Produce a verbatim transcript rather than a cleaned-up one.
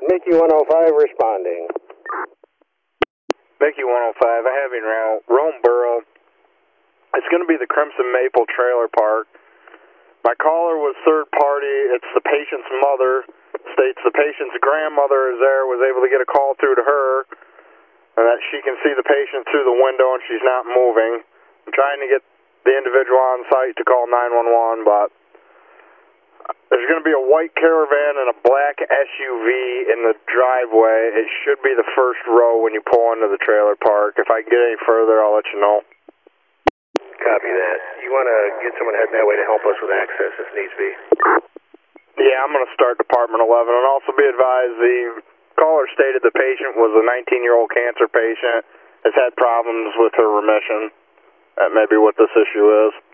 Mickey one oh five responding. Mickey one oh five, I have you now. Rome Borough. It's going to be the Crimson Maple Trailer Park. My caller was third party. It's the patient's mother. States the patient's grandmother is there, was able to get a call through to her, and that she can see the patient through the window and she's not moving. I'm trying to get the individual on site to call nine one one, but there's going to be a white Caravan and a black S U V in the driveway. It should be the first row when you pull into the trailer park. If I get any further, I'll let you know. Copy that. You want to get someone heading that way to help us with access if needs be? Yeah, I'm going to start Department eleven. And also be advised, the caller stated the patient was a nineteen-year-old cancer patient, has had problems with her remission. That may be what this issue is.